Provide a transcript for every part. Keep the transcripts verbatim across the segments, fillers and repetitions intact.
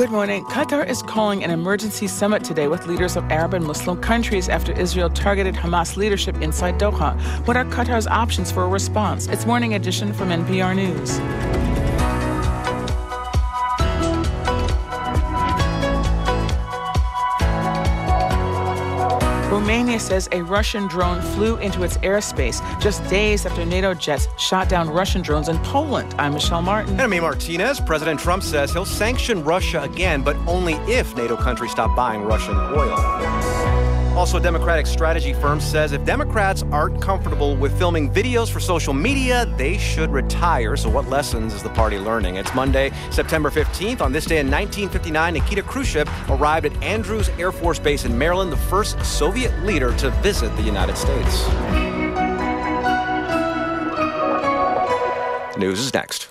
Good morning. Qatar is calling an emergency summit today with leaders of Arab and Muslim countries after Israel targeted Hamas leadership inside Doha. What are Qatar's options for a response? It's Morning Edition from N P R News. Romania says a Russian drone flew into its airspace just days after NATO jets shot down Russian drones in Poland. I'm Michelle Martin. And I'm A. Martinez. President Trump says he'll sanction Russia again, but only if NATO countries stop buying Russian oil. Also, a Democratic strategy firm says if Democrats aren't comfortable with filming videos for social media, they should retire. So what lessons is the party learning? It's Monday, September fifteenth. On this day in nineteen fifty-nine, Nikita Khrushchev arrived at Andrews Air Force Base in Maryland, the first Soviet leader to visit the United States. News is next.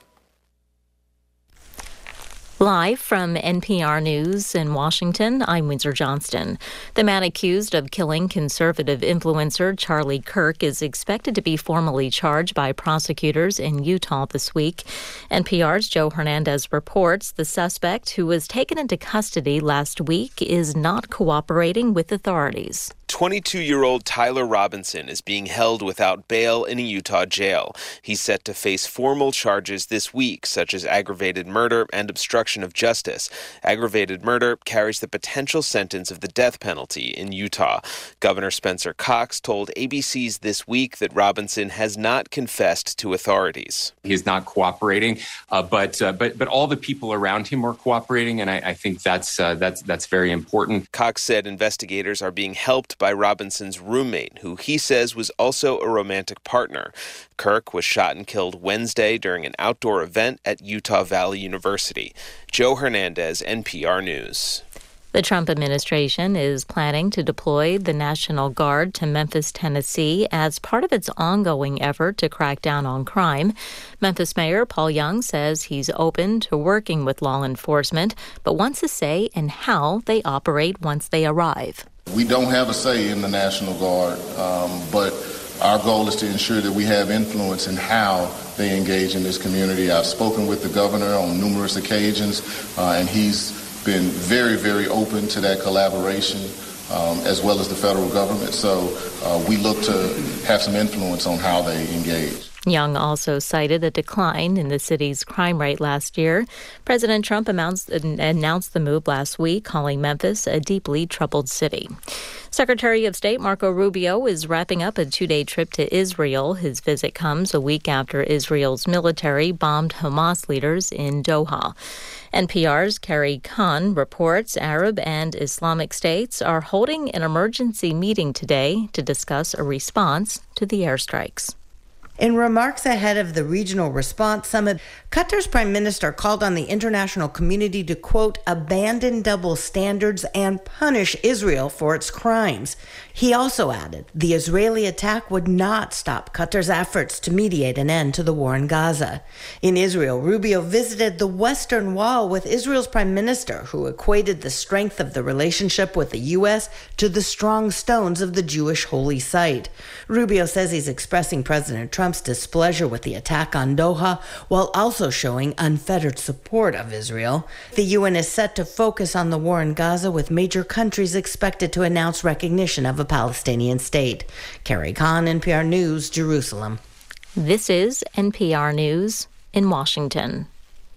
Live from N P R News in Washington, I'm Windsor Johnston. The man accused of killing conservative influencer Charlie Kirk is expected to be formally charged by prosecutors in Utah this week. N P R's Joe Hernandez reports the suspect, who was taken into custody last week, is not cooperating with authorities. twenty-two-year-old Tyler Robinson is being held without bail in a Utah jail. He's set to face formal charges this week, such as aggravated murder and obstruction of justice. Aggravated murder carries the potential sentence of the death penalty in Utah. Governor Spencer Cox told A B C's This Week that Robinson has not confessed to authorities. He's not cooperating, uh, but uh, but but all the people around him are cooperating, and I, I think that's uh, that's that's very important. Cox said investigators are being helped by Robinson's roommate, who he says was also a romantic partner. Kirk was shot and killed Wednesday during an outdoor event at Utah Valley University. Joe Hernandez, N P R News. The Trump administration is planning to deploy the National Guard to Memphis, Tennessee, as part of its ongoing effort to crack down on crime. Memphis Mayor Paul Young says he's open to working with law enforcement, but wants a say in how they operate once they arrive. We don't have a say in the National Guard, um, but our goal is to ensure that we have influence in how they engage in this community. I've spoken with the governor on numerous occasions, uh, and he's been very, very open to that collaboration, um, as well as the federal government. So uh, we look to have some influence on how they engage. Young also cited a decline in the city's crime rate last year. President Trump announced, announced the move last week, calling Memphis a deeply troubled city. Secretary of State Marco Rubio is wrapping up a two-day trip to Israel. His visit comes a week after Israel's military bombed Hamas leaders in Doha. N P R's Carrie Khan reports Arab and Islamic states are holding an emergency meeting today to discuss a response to the airstrikes. In remarks ahead of the Regional Response Summit, Qatar's Prime Minister called on the international community to, quote, abandon double standards and punish Israel for its crimes. He also added the Israeli attack would not stop Qatar's efforts to mediate an end to the war in Gaza. In Israel, Rubio visited the Western Wall with Israel's Prime Minister, who equated the strength of the relationship with the U S to the strong stones of the Jewish holy site. Rubio says he's expressing President Trump Trump's displeasure with the attack on Doha, while also showing unfettered support of Israel. The U N is set to focus on the war in Gaza, with major countries expected to announce recognition of a Palestinian state. Carrie Khan, N P R News, Jerusalem. This is N P R News in Washington.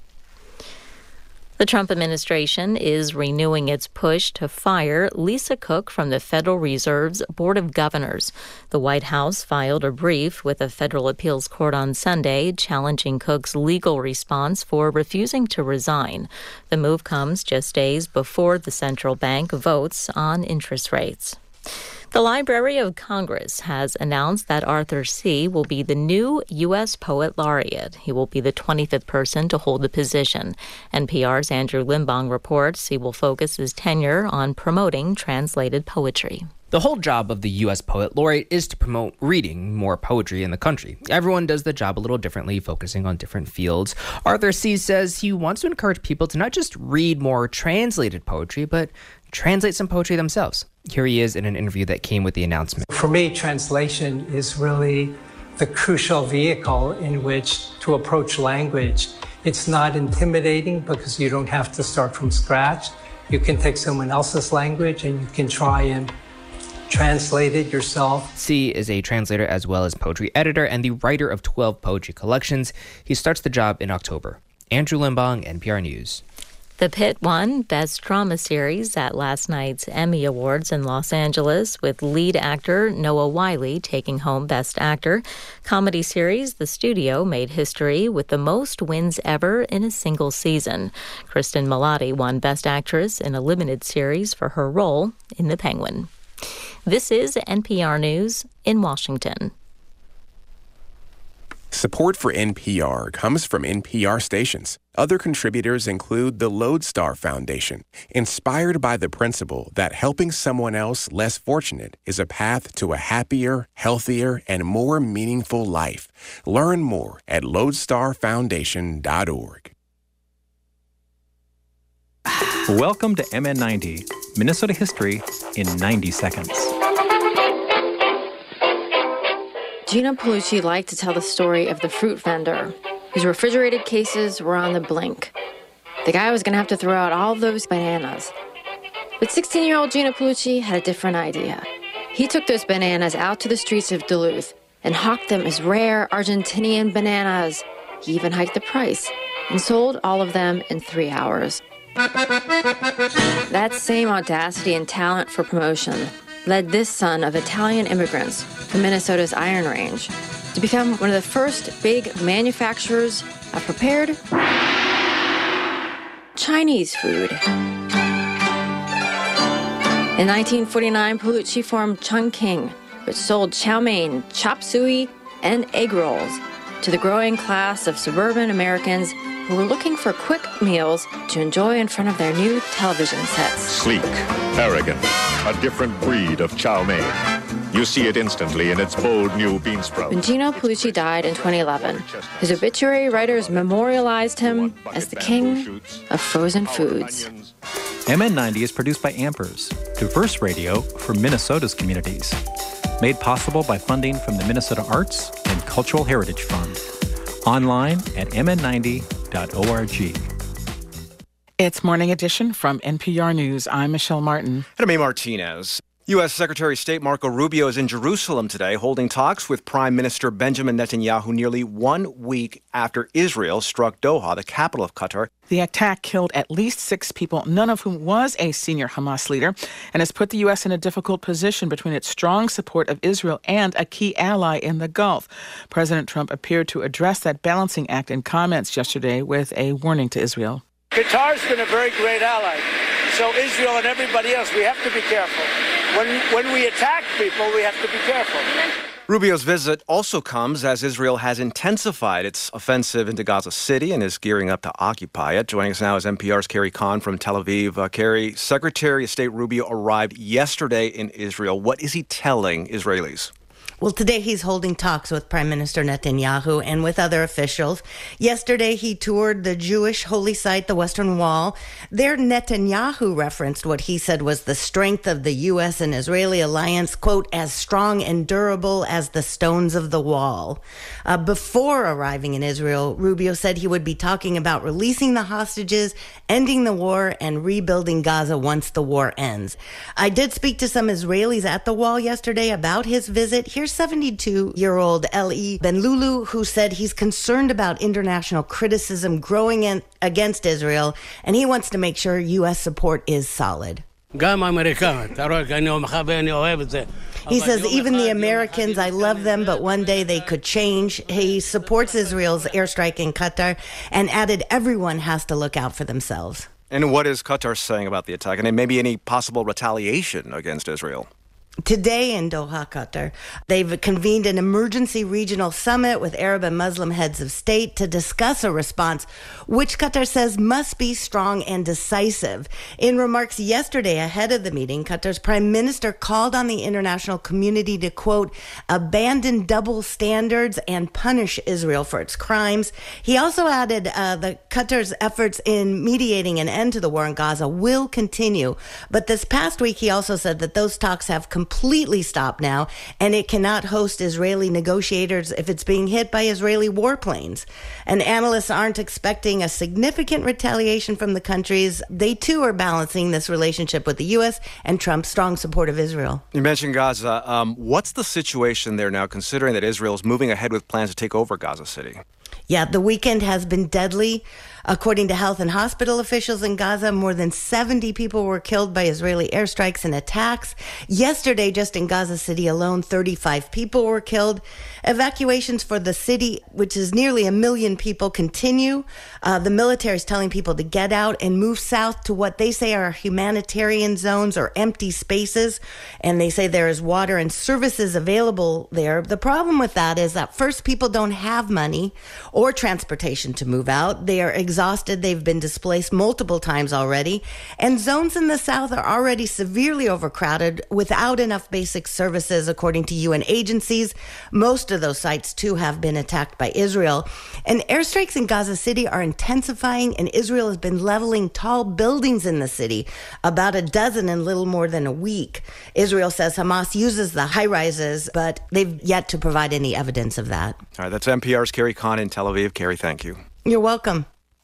The Trump administration is renewing its push to fire Lisa Cook from the Federal Reserve's Board of Governors. The White House filed a brief with a federal appeals court on Sunday challenging Cook's legal response for refusing to resign. The move comes just days before the central bank votes on interest rates. The Library of Congress has announced that Arthur C. will be the new U S Poet Laureate. He will be the twenty-fifth person to hold the position. N P R's Andrew Limbong reports he will focus his tenure on promoting translated poetry. The whole job of the U S Poet Laureate is to promote reading more poetry in the country. Everyone does the job a little differently, focusing on different fields. Arthur C. says he wants to encourage people to not just read more translated poetry, but translate some poetry themselves. Here he is in an interview that came with the announcement. For me, translation is really the crucial vehicle in which to approach language It's not intimidating because you don't have to start from scratch. You can take someone else's language and you can try and translate it yourself. C is a translator as well as poetry editor and the writer of twelve poetry collections. He starts the job in October. Andrew Limbong, N P R News. The Pit won Best Drama Series at last night's Emmy Awards in Los Angeles, with lead actor Noah Wyle taking home Best Actor. Comedy series The Studio made history with the most wins ever in a single season. Kristen Milotti won Best Actress in a limited series for her role in The Penguin. This is N P R News in Washington. Support for N P R comes from N P R stations. Other contributors include the Lodestar Foundation, inspired by the principle that helping someone else less fortunate is a path to a happier, healthier, and more meaningful life. Learn more at lodestar foundation dot org. Welcome to M N ninety, Minnesota history in ninety seconds. Gina Paolucci liked to tell the story of the fruit vendor whose refrigerated cases were on the blink. The guy was going to have to throw out all those bananas. But sixteen-year-old Gina Paolucci had a different idea. He took those bananas out to the streets of Duluth and hawked them as rare Argentinian bananas. He even hiked the price and sold all of them in three hours. That same audacity and talent for promotion led this son of Italian immigrants from Minnesota's Iron Range to become one of the first big manufacturers of prepared Chinese food. In nineteen forty-nine, Paolucci formed Chungking, which sold chow mein, chop suey, and egg rolls to the growing class of suburban Americans who were looking for quick meals to enjoy in front of their new television sets. Sleek, arrogant, a different breed of chow mein. You see it instantly in its bold new bean sprout. When Gino Paolucci died in twenty eleven, his obituary writers memorialized him as the king of frozen foods. M N ninety is produced by Ampers, diverse radio for Minnesota's communities. Made possible by funding from the Minnesota Arts and Cultural Heritage Fund. Online at m n ninety dot org. It's Morning Edition from N P R News. I'm Michelle Martin. And I'm A. Martinez. U S. Secretary of State Marco Rubio is in Jerusalem today, holding talks with Prime Minister Benjamin Netanyahu nearly one week after Israel struck Doha, the capital of Qatar. The attack killed at least six people, none of whom was a senior Hamas leader, and has put the U S in a difficult position between its strong support of Israel and a key ally in the Gulf. President Trump appeared to address that balancing act in comments yesterday with a warning to Israel. Qatar's been a very great ally. So Israel and everybody else, we have to be careful. When when we attack people, we have to be careful. Rubio's visit also comes as Israel has intensified its offensive into Gaza City and is gearing up to occupy it. Joining us now is N P R's Carrie Kahn from Tel Aviv. Uh, Carrie, Secretary of State Rubio arrived yesterday in Israel. What is he telling Israelis? Well, today he's holding talks with Prime Minister Netanyahu and with other officials. Yesterday, he toured the Jewish holy site, the Western Wall. There, Netanyahu referenced what he said was the strength of the U S and Israeli alliance, quote, as strong and durable as the stones of the wall. Uh, before arriving in Israel, Rubio said he would be talking about releasing the hostages, ending the war, and rebuilding Gaza once the war ends. I did speak to some Israelis at the wall yesterday about his visit. Here's seventy-two-year-old Eli Ben-Lulu, who said he's concerned about international criticism growing in, against Israel, and he wants to make sure U S support is solid. He says, even the Americans, I love them, but one day they could change. He supports Israel's airstrike in Qatar and added everyone has to look out for themselves. And what is Qatar saying about the attack? And maybe any possible retaliation against Israel? Today in Doha, Qatar, they've convened an emergency regional summit with Arab and Muslim heads of state to discuss a response, which Qatar says must be strong and decisive. In remarks yesterday ahead of the meeting, Qatar's prime minister called on the international community to, quote, abandon double standards and punish Israel for its crimes. He also added uh, that Qatar's efforts in mediating an end to the war in Gaza will continue. But this past week, he also said that those talks have completely completely stop now, and it cannot host Israeli negotiators if it's being hit by Israeli warplanes. And analysts aren't expecting a significant retaliation from the countries. They too are balancing this relationship with the U S and Trump's strong support of Israel. You mentioned Gaza. Um, what's the situation there now, considering that Israel is moving ahead with plans to take over Gaza City? Yeah, the weekend has been deadly. According to health and hospital officials in Gaza, more than seventy people were killed by Israeli airstrikes and attacks. Yesterday, just in Gaza City alone, thirty-five people were killed. Evacuations for the city, which is nearly a million people, continue. Uh, the military is telling people to get out and move south to what they say are humanitarian zones or empty spaces. And they say there is water and services available there. The problem with that is that first, people don't have money or transportation to move out. They are exhausted. They've been displaced multiple times already. And zones in the south are already severely overcrowded without enough basic services, according to U N agencies. Most of those sites, too, have been attacked by Israel. And airstrikes in Gaza City are intensifying, and Israel has been leveling tall buildings in the city, about a dozen in little more than a week. Israel says Hamas uses the high-rises, but they've yet to provide any evidence of that. All right, that's N P R's Carrie Kahn in Tel Aviv. Carrie, thank you. You're welcome.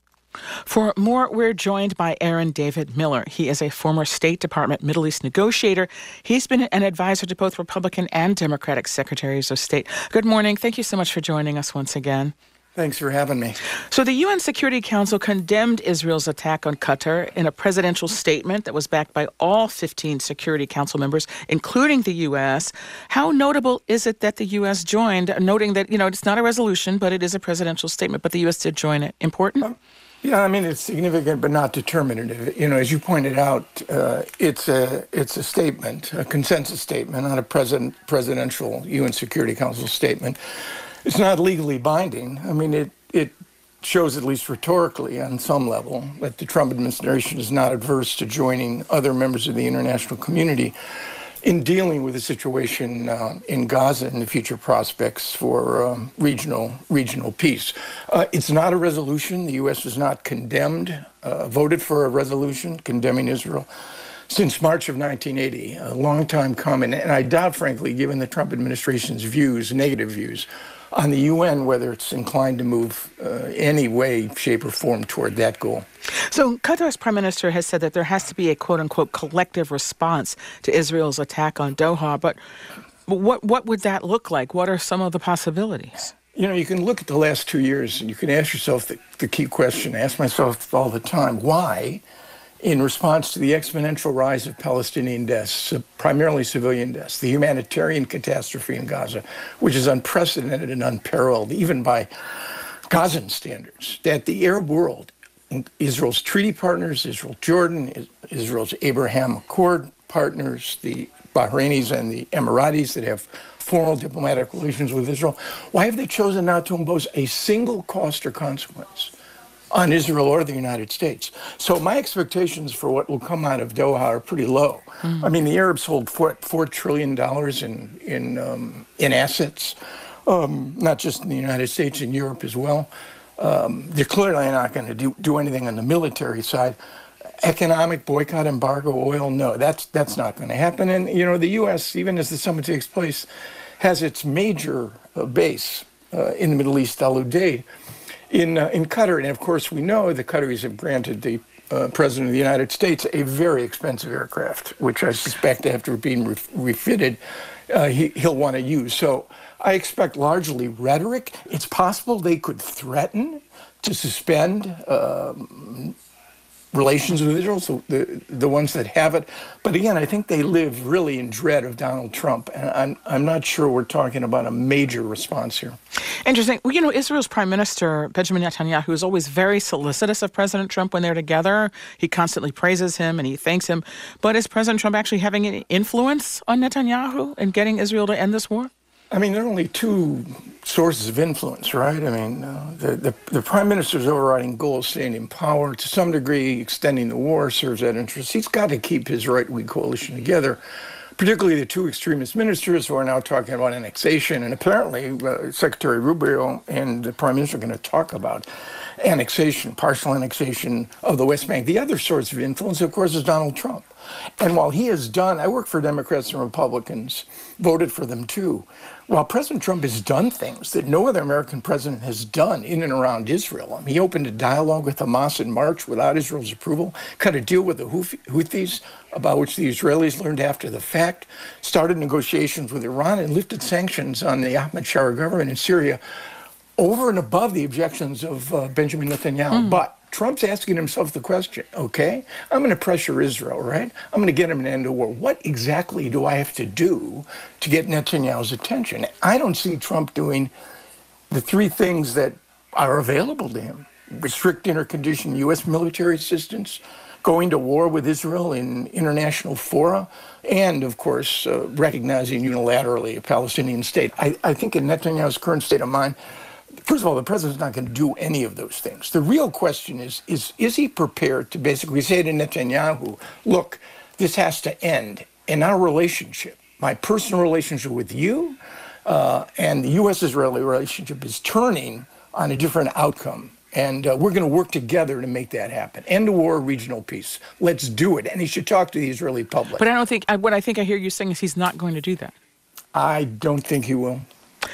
For more, we're joined by Aaron David Miller. He is a former State Department Middle East negotiator. He's been an advisor to both Republican and Democratic secretaries of state. Good morning. Thank you so much for joining us once again. Thanks for having me. So the U N Security Council condemned Israel's attack on Qatar in a presidential statement that was backed by all fifteen Security Council members, including the U S. How notable is it that the U S joined, noting that, you know, it's not a resolution, but it is a presidential statement, but the U S did join it? Important? Um, Yeah, I mean, it's significant, but not determinative. You know, as you pointed out, uh, it's a it's a statement, a consensus statement, not a president, presidential U N Security Council statement. It's not legally binding. I mean, it it shows, at least rhetorically, on some level, that the Trump administration is not adverse to joining other members of the international community in dealing with the situation uh, in Gaza and the future prospects for um, regional regional peace. Uh, it's not a resolution. The U S has not condemned, uh, voted for a resolution condemning Israel since March of nineteen eighty, a long time coming. And I doubt, frankly, given the Trump administration's views, negative views, on the U N, whether it's inclined to move uh, any way, shape, or form toward that goal. So Qatar's prime minister has said that there has to be a quote-unquote collective response to Israel's attack on Doha. But what what would that look like? What are some of the possibilities? You know, you can look at the last two years and you can ask yourself the, the key question. I ask myself all the time, why, in response to the exponential rise of Palestinian deaths, primarily civilian deaths, the humanitarian catastrophe in Gaza, which is unprecedented and unparalleled, even by Gazan standards, that the Arab world, Israel's treaty partners, Israel, Jordan, Israel's Abraham Accord partners, the Bahrainis and the Emiratis that have formal diplomatic relations with Israel, why have they chosen not to impose a single cost or consequence on Israel or the United States? So my expectations for what will come out of Doha are pretty low. Mm. I mean, the Arabs hold four, four trillion dollars in in um, in assets, um, not just in the United States, in Europe as well. Um, they're clearly not going to do, do anything on the military side. Economic boycott, embargo, oil, no, that's that's not going to happen. And, you know, the U S, even as the summit takes place, has its major uh, base uh, in the Middle East, Al Udeid, in uh, in Qatar. And of course, we know the Qataris have granted the uh, President of the United States a very expensive aircraft, which I suspect after being re- refitted, uh, he, he'll want to use. So I expect largely rhetoric. It's possible they could threaten to suspend um, relations with Israel, so the the ones that have it. But again, I think they live really in dread of Donald Trump, and I'm I'm not sure we're talking about a major response here. Interesting. Well, you know, Israel's Prime Minister Benjamin Netanyahu is always very solicitous of President Trump when they're together. He constantly praises him and he thanks him. But is President Trump actually having any influence on Netanyahu in getting Israel to end this war? I mean, there are only two sources of influence, right? I mean, uh, the, the the prime minister's overriding goal is staying in power. To some degree, extending the war serves that interest. He's got to keep his right-wing coalition together. particularly the two extremist ministers who are now talking about annexation. And apparently, uh, Secretary Rubio and the Prime Minister are going to talk about annexation, partial annexation of the West Bank. The other source of influence, of course, is Donald Trump. And while he has done, I work for Democrats and Republicans, voted for them too. While President Trump has done things that no other American president has done in and around Israel, I mean, he opened a dialogue with Hamas in March without Israel's approval, cut a deal with the Houthis, about which the Israelis learned after the fact, started negotiations with Iran, and lifted sanctions on the Ahmed Shara government in Syria over and above the objections of uh, Benjamin Netanyahu. Mm. But Trump's asking himself the question, okay, I'm going to pressure Israel, right? I'm going to get him an end to war. What exactly do I have to do to get Netanyahu's attention? I don't see Trump doing the three things that are available to him: restrict intercondition U S military assistance, going to war with Israel in international fora, and, of course, uh, recognizing unilaterally a Palestinian state. I, I think in Netanyahu's current state of mind, first of all, the president's not going to do any of those things. The real question is, is, is he prepared to basically say to Netanyahu, look, this has to end, and our relationship, my personal relationship with you uh, and the U S-Israeli relationship is turning on a different outcome. And uh, we're going to work together to make that happen. End the war, regional peace. Let's do it. And he should talk to the Israeli public. But I don't think, I, what I think I hear you saying is he's not going to do that. I don't think he will.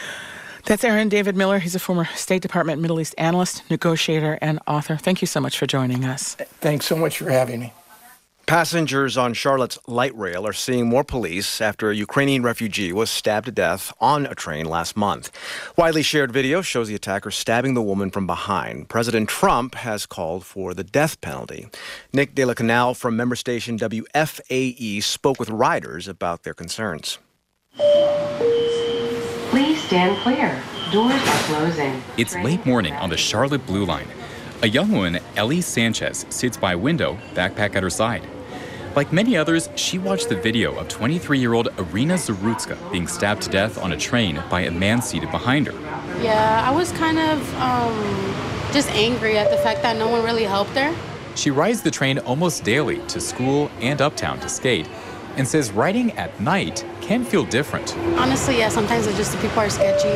That's Aaron David Miller. He's a former State Department Middle East analyst, negotiator, and author. Thank you so much for joining us. Thanks so much for having me. Passengers on Charlotte's light rail are seeing more police after a Ukrainian refugee was stabbed to death on a train last month. Widely shared video shows the attacker stabbing the woman from behind. President Trump has called for the death penalty. Nick De La Canal from member station W F A E spoke with riders about their concerns. Please stand clear. Doors are closing. It's late morning on the Charlotte Blue Line. A young woman, Ellie Sanchez, sits by a window, backpack at her side. Like many others, she watched the video of twenty-three-year-old Irina Zarutska being stabbed to death on a train by a man seated behind her. Yeah, I was kind of um, just angry at the fact that no one really helped her. She rides the train almost daily to school and uptown to skate, and says riding at night can feel different. Honestly, yeah, sometimes it's just the people are sketchy.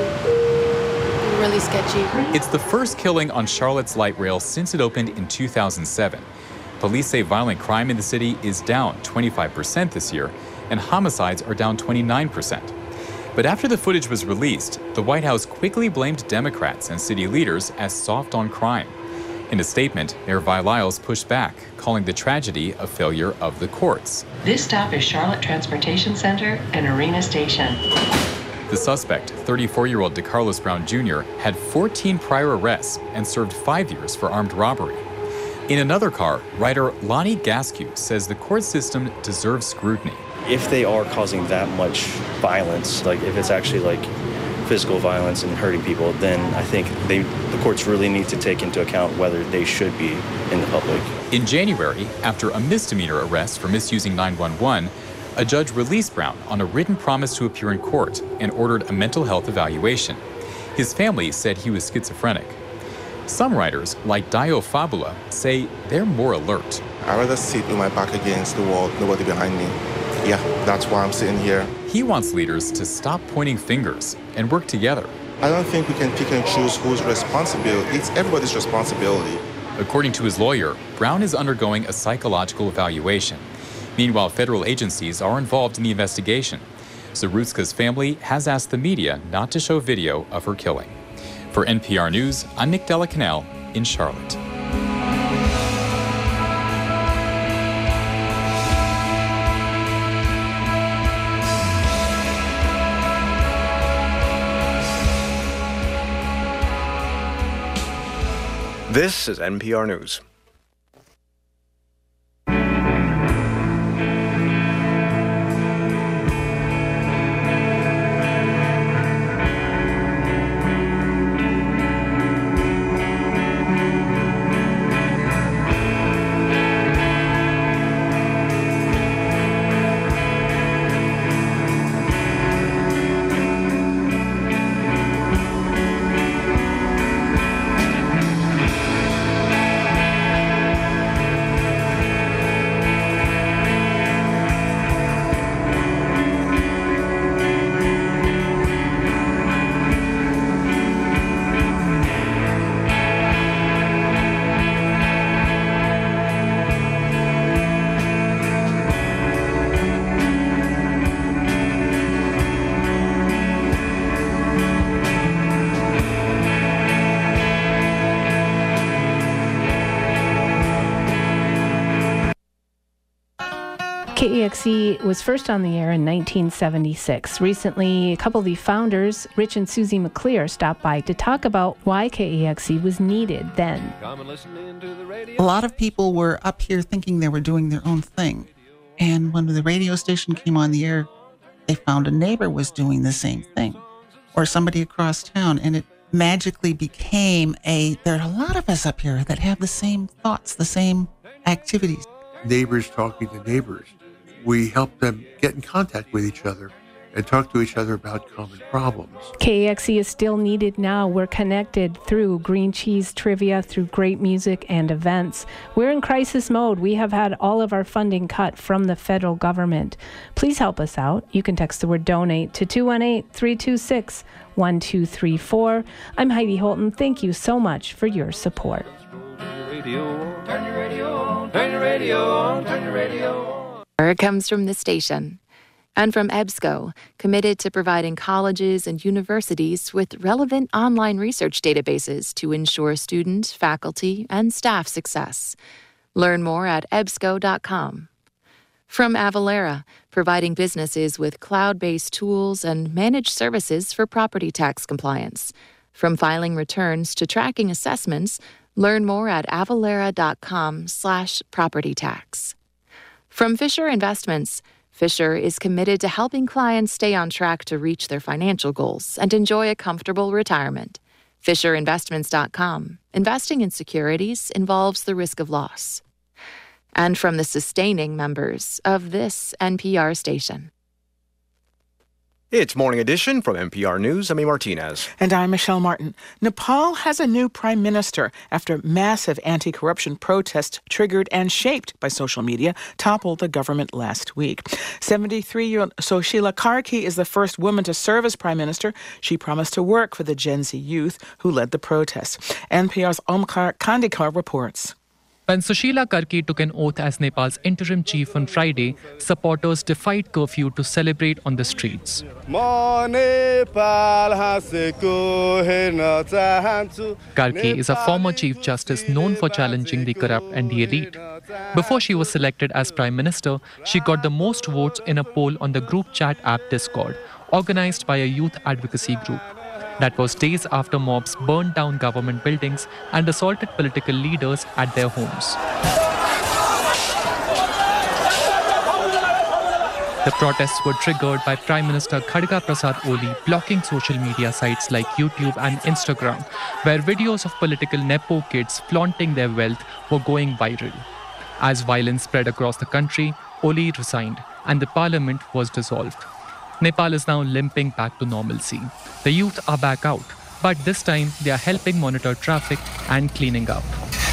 Really sketchy. It's the first killing on Charlotte's light rail since it opened in two thousand seven. Police say violent crime in the city is down twenty-five percent this year, and homicides are down twenty-nine percent. But after the footage was released, the White House quickly blamed Democrats and city leaders as soft on crime. In a statement, Mayor Vi Lyles pushed back, calling the tragedy a failure of the courts. This stop is Charlotte Transportation Center and Arena Station. The suspect, thirty-four-year-old DeCarlos Brown Junior, had fourteen prior arrests and served five years for armed robbery. In another car, writer Lonnie Gaskew says the court system deserves scrutiny. If they are causing that much violence, like if it's actually like physical violence and hurting people, then I think they, the courts really need to take into account whether they should be in the public. In January, after a misdemeanor arrest for misusing nine one one, a judge released Brown on a written promise to appear in court and ordered a mental health evaluation. His family said he was schizophrenic. Some writers, like Dio Fabula, say they're more alert. I'd rather sit with my back against the wall, nobody behind me. Yeah, that's why I'm sitting here. He wants leaders to stop pointing fingers and work together. I don't think we can pick and choose who's responsible. It's everybody's responsibility. According to his lawyer, Brown is undergoing a psychological evaluation. Meanwhile, federal agencies are involved in the investigation. Zarutska's family has asked the media not to show video of her killing. For N P R News, I'm Nick De La Canal in Charlotte. This is N P R News. K E X E was first on the air in nineteen seventy-six. Recently, a couple of the founders, Rich and Susie McClear, stopped by to talk about why K E X E was needed then. A lot of people were up here thinking they were doing their own thing. And when the radio station came on the air, they found a neighbor was doing the same thing, or somebody across town, and it magically became a, there are a lot of us up here that have the same thoughts, the same activities. Neighbors talking to neighbors. We help them get in contact with each other and talk to each other about common problems. K E X E is still needed now. We're connected through green cheese trivia, through great music and events. We're in crisis mode. We have had all of our funding cut from the federal government. Please help us out. You can text the word donate to two one eight, three two six, one two three four. I'm Heidi Holton. Thank you so much for your support. Turn your radio on, turn your radio on, turn your radio on. It comes from the station. And from EBSCO, committed to providing colleges and universities with relevant online research databases to ensure student, faculty, and staff success. Learn more at ebsco dot com. From Avalara, providing businesses with cloud-based tools and managed services for property tax compliance. From filing returns to tracking assessments, learn more at avalara dot com slash property tax. From Fisher Investments, Fisher is committed to helping clients stay on track to reach their financial goals and enjoy a comfortable retirement. fisher investments dot com. Investing in securities involves the risk of loss. And from the sustaining members of this N P R station. It's Morning Edition from N P R News. I'm E. Martinez. And I'm Michelle Martin. Nepal has a new prime minister after massive anti-corruption protests triggered and shaped by social media toppled the government last week. seventy-three-year-old Sushila Karki is the first woman to serve as prime minister. She promised to work for the Gen Z youth who led the protests. N P R's Omkar Kandikar reports. When Sushila Karki took an oath as Nepal's interim chief on Friday, supporters defied curfew to celebrate on the streets. Karki is a former chief justice known for challenging the corrupt and the elite. Before she was selected as prime minister, she got the most votes in a poll on the group chat app Discord, organized by a youth advocacy group. That was days after mobs burned down government buildings and assaulted political leaders at their homes. The protests were triggered by Prime Minister Khadga Prasad Oli blocking social media sites like YouTube and Instagram, where videos of political Nepo kids flaunting their wealth were going viral. As violence spread across the country, Oli resigned and the parliament was dissolved. Nepal is now limping back to normalcy. The youth are back out, but this time they are helping monitor traffic and cleaning up.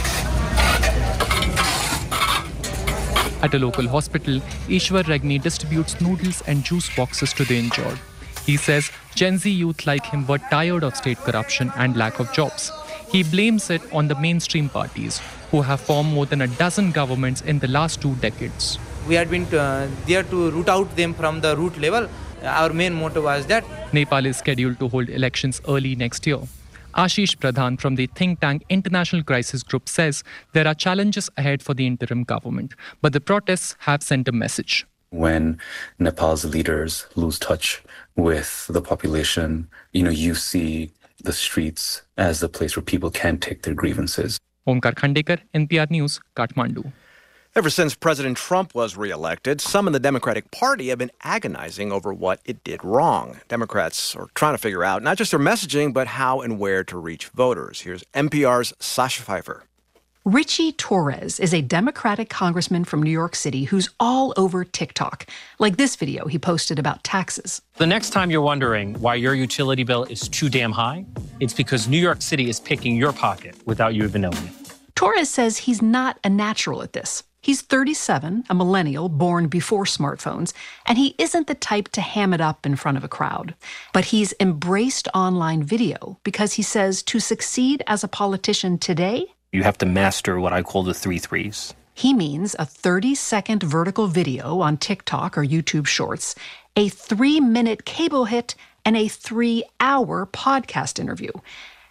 At a local hospital, Ishwar Regni distributes noodles and juice boxes to the injured. He says Gen Z youth like him were tired of state corruption and lack of jobs. He blames it on the mainstream parties, who have formed more than a dozen governments in the last two decades. We had been uh, there to root out them from the root level. Our main motto was that. Nepal is scheduled to hold elections early next year. Ashish Pradhan from the think tank International Crisis Group says there are challenges ahead for the interim government, but the protests have sent a message. When Nepal's leaders lose touch with the population, you know, you see the streets as the place where people can take their grievances. Omkar Khandekar, N P R News, Kathmandu. Ever since President Trump was reelected, some in the Democratic Party have been agonizing over what it did wrong. Democrats are trying to figure out not just their messaging, but how and where to reach voters. Here's N P R's Sasha Pfeiffer. Richie Torres is a Democratic congressman from New York City who's all over TikTok, like this video he posted about taxes. The next time you're wondering why your utility bill is too damn high, it's because New York City is picking your pocket without you even knowing it. Torres says he's not a natural at this. He's thirty-seven, a millennial born before smartphones, and he isn't the type to ham it up in front of a crowd. But he's embraced online video because he says to succeed as a politician today, you have to master what I call the three threes. He means a thirty-second vertical video on TikTok or YouTube Shorts, a three-minute cable hit, and a three-hour podcast interview.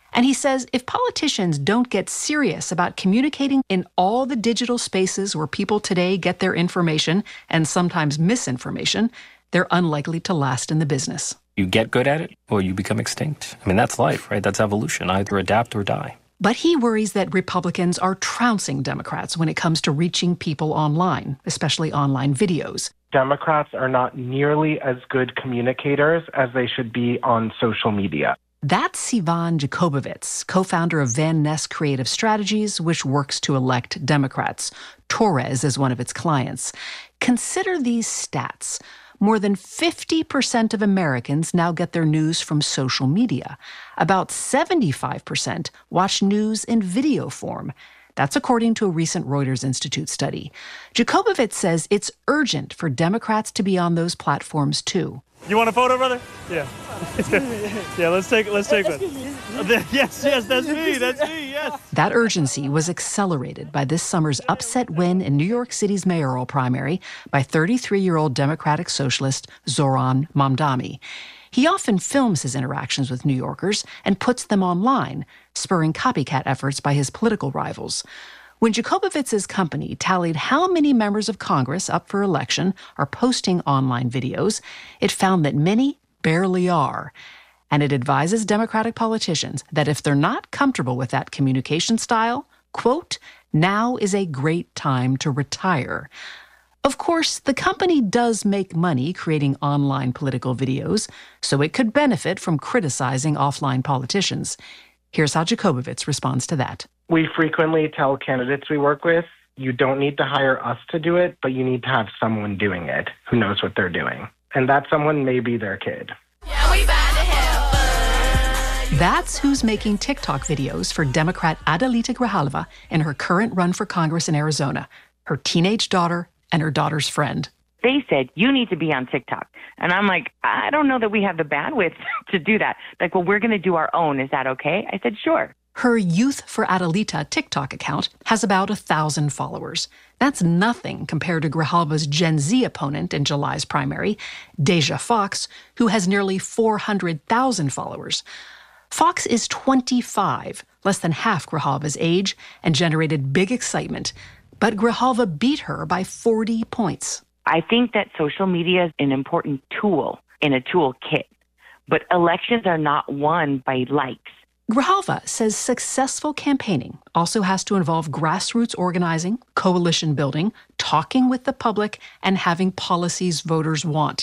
And he says if politicians don't get serious about communicating in all the digital spaces where people today get their information and sometimes misinformation, they're unlikely to last in the business. You get good at it or you become extinct. I mean, that's life, right? That's evolution. Either adapt or die. But he worries that Republicans are trouncing Democrats when it comes to reaching people online, especially online videos. Democrats are not nearly as good communicators as they should be on social media. That's Sivan Jacobowitz, co-founder of Van Ness Creative Strategies, which works to elect Democrats. Torres is one of its clients. Consider these stats. More than fifty percent of Americans now get their news from social media. About seventy-five percent watch news in video form. That's according to a recent Reuters Institute study. Jacobowitz says it's urgent for Democrats to be on those platforms too. You want a photo, brother? Yeah. yeah, let's take let's take one. Yes, yes, that's me. That's me. Yes. That urgency was accelerated by this summer's upset win in New York City's mayoral primary by thirty-three-year-old Democratic Socialist Zoran Mamdani. He often films his interactions with New Yorkers and puts them online, spurring copycat efforts by his political rivals. When Jacobowitz's company tallied how many members of Congress up for election are posting online videos, it found that many barely are. And it advises Democratic politicians that if they're not comfortable with that communication style, quote, now is a great time to retire. Of course, the company does make money creating online political videos, so it could benefit from criticizing offline politicians. Here's how Jacobowitz responds to that. We frequently tell candidates we work with, you don't need to hire us to do it, but you need to have someone doing it who knows what they're doing. And that someone may be their kid. That's who's making TikTok videos for Democrat Adelita Grijalva in her current run for Congress in Arizona, her teenage daughter and her daughter's friend. They said, you need to be on TikTok. And I'm like, I don't know that we have the bandwidth to do that. Like, well, we're going to do our own. Is that okay? I said, sure. Her Youth for Adelita TikTok account has about a thousand followers. That's nothing compared to Grijalva's Gen Z opponent in July's primary, Deja Fox, who has nearly four hundred thousand followers. Fox is twenty-five, less than half Grijalva's age, and generated big excitement. But Grijalva beat her by forty points. I think that social media is an important tool in a toolkit, but elections are not won by likes. Grijalva says successful campaigning also has to involve grassroots organizing, coalition building, talking with the public, and having policies voters want.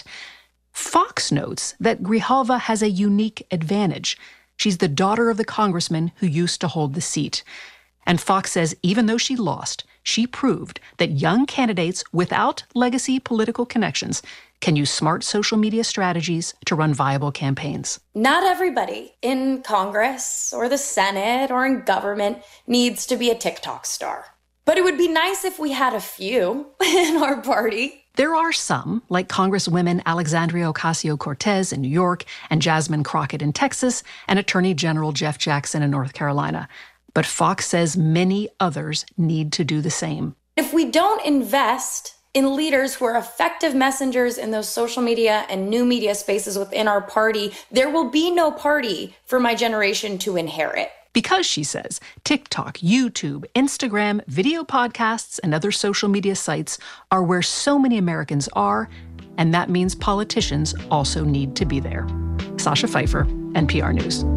Fox notes that Grijalva has a unique advantage. She's the daughter of the congressman who used to hold the seat. And Fox says even though she lost, she proved that young candidates without legacy political connections can use smart social media strategies to run viable campaigns. Not everybody in Congress or the Senate or in government needs to be a TikTok star. But it would be nice if we had a few in our party. There are some, like Congresswomen Alexandria Ocasio-Cortez in New York and Jasmine Crockett in Texas and Attorney General Jeff Jackson in North Carolina. But Fox says many others need to do the same. If we don't invest in leaders who are effective messengers in those social media and new media spaces within our party, there will be no party for my generation to inherit. Because, she says, TikTok, YouTube, Instagram, video podcasts, and other social media sites are where so many Americans are, and that means politicians also need to be there. Sasha Pfeiffer, N P R News.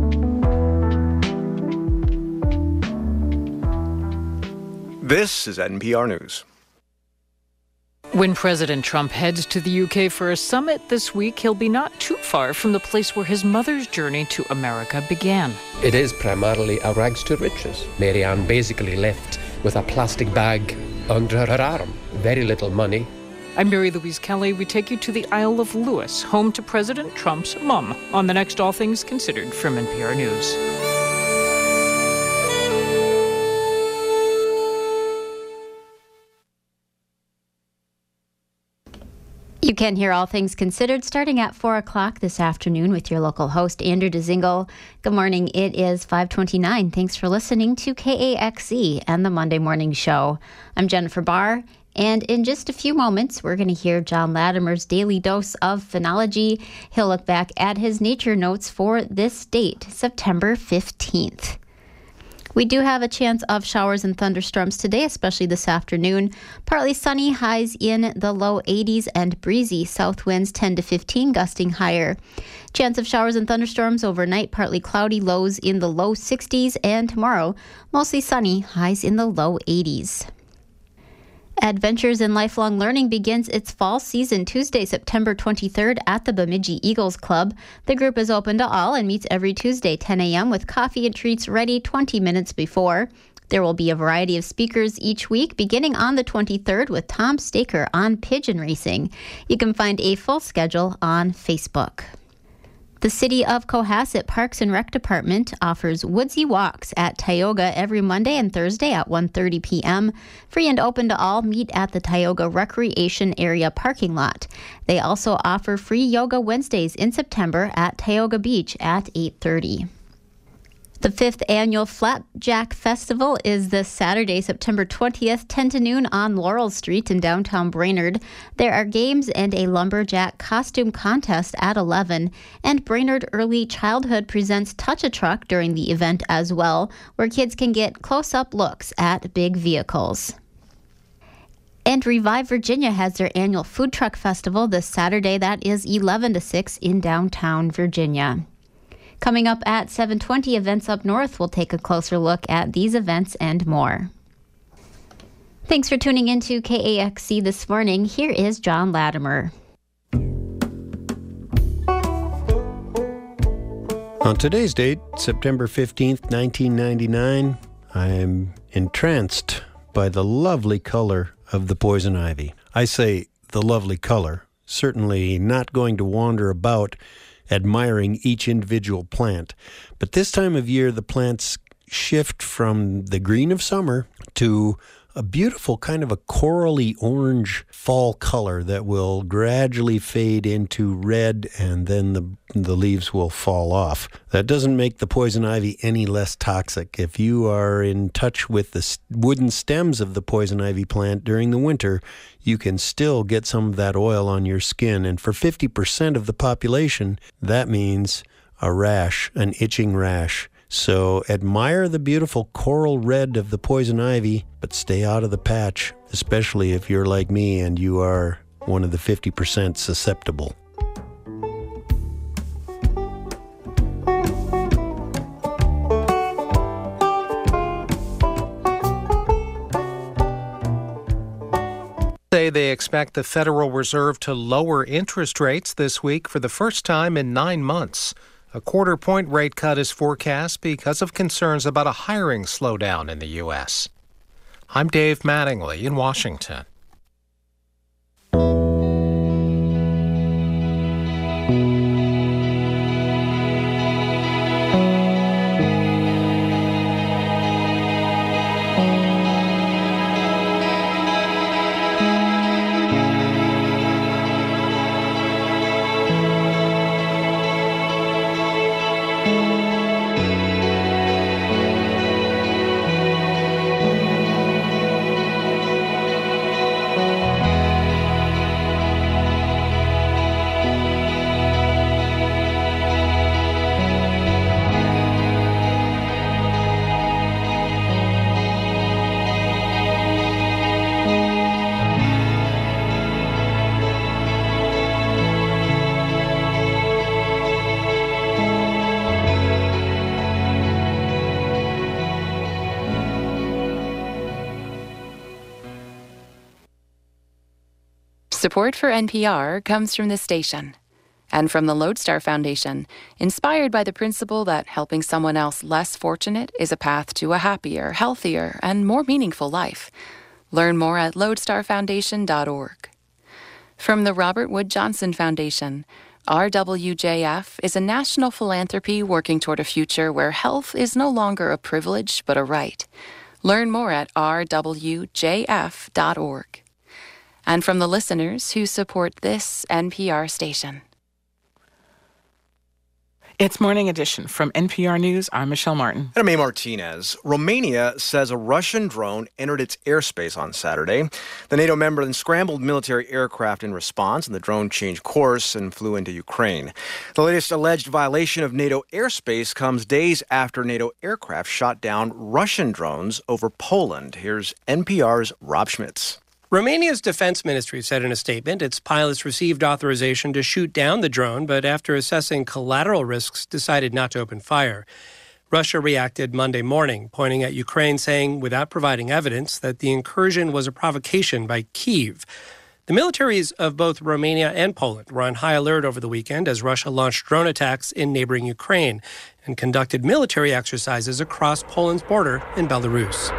This is N P R News. When President Trump heads to the U K for a summit this week, he'll be not too far from the place where his mother's journey to America began. It is primarily a rags to riches. Marianne basically left with a plastic bag under her arm. Very little money. I'm Mary Louise Kelly. We take you to the Isle of Lewis, home to President Trump's mom, on the next All Things Considered from N P R News. You can hear All Things Considered starting at four o'clock this afternoon with your local host, Andrew DeZingle. Good morning. It is five twenty-nine. Thanks for listening to K A X E and the Monday Morning Show. I'm Jennifer Barr, and in just a few moments, we're going to hear John Latimer's daily dose of phenology. He'll look back at his nature notes for this date, September fifteenth. We do have a chance of showers and thunderstorms today, especially this afternoon. Partly sunny, highs in the low eighties, and breezy south winds ten to fifteen, gusting higher. Chance of showers and thunderstorms overnight, partly cloudy, lows in the low sixties, and tomorrow, mostly sunny, highs in the low eighties. Adventures in Lifelong Learning begins its fall season Tuesday, September twenty-third at the Bemidji Eagles Club. The group is open to all and meets every Tuesday, ten a.m. with coffee and treats ready twenty minutes before. There will be a variety of speakers each week, beginning on the twenty-third with Tom Staker on pigeon racing. You can find a full schedule on Facebook. The City of Cohasset Parks and Rec Department offers woodsy walks at Tioga every Monday and Thursday at one thirty p.m. Free and open to all. Meet at the Tioga Recreation Area parking lot. They also offer free yoga Wednesdays in September at Tioga Beach at eight thirty. The fifth annual Flapjack Festival is this Saturday, September twentieth, ten to noon on Laurel Street in downtown Brainerd. There are games and a lumberjack costume contest at eleven, and Brainerd Early Childhood presents Touch-A-Truck during the event as well, where kids can get close-up looks at big vehicles. And Revive Virginia has their annual food truck festival this Saturday. That is eleven to six in downtown Virginia. Coming up at seven twenty, Events Up North will take a closer look at these events and more. Thanks for tuning in to K A X C this morning. Here is John Latimer. On today's date, September fifteenth, nineteen ninety-nine, I am entranced by the lovely color of the poison ivy. I say the lovely color, certainly not going to wander about admiring each individual plant. But this time of year, the plants shift from the green of summer to a beautiful kind of a corally orange fall color that will gradually fade into red, and then the the leaves will fall off. That doesn't make the poison ivy any less toxic. If you are in touch with the wooden stems of the poison ivy plant during the winter, you can still get some of that oil on your skin. And for fifty percent of the population, that means a rash, an itching rash. So admire the beautiful coral red of the poison ivy, but stay out of the patch, especially if you're like me and you are one of the fifty percent susceptible. Say they expect the Federal Reserve to lower interest rates this week for the first time in nine months. A quarter point rate cut is forecast because of concerns about a hiring slowdown in the U S. I'm Dave Mattingly in Washington. Support for N P R comes from this station and from the Lodestar Foundation, inspired by the principle that helping someone else less fortunate is a path to a happier, healthier, and more meaningful life. Learn more at lodestar foundation dot org. From the Robert Wood Johnson Foundation, R W J F is a national philanthropy working toward a future where health is no longer a privilege but a right. Learn more at r w j f dot org. and from the listeners who support this N P R station. It's Morning Edition from N P R News. I'm Michelle Martin. And I'm A. Martinez. Romania says a Russian drone entered its airspace on Saturday. The NATO member then scrambled military aircraft in response, and the drone changed course and flew into Ukraine. The latest alleged violation of NATO airspace comes days after NATO aircraft shot down Russian drones over Poland. Here's N P R's Rob Schmitz. Romania's defense ministry said in a statement its pilots received authorization to shoot down the drone, but after assessing collateral risks, decided not to open fire. Russia reacted Monday morning, pointing at Ukraine, saying, without providing evidence, that the incursion was a provocation by Kyiv. The militaries of both Romania and Poland were on high alert over the weekend as Russia launched drone attacks in neighboring Ukraine and conducted military exercises across Poland's border in Belarus.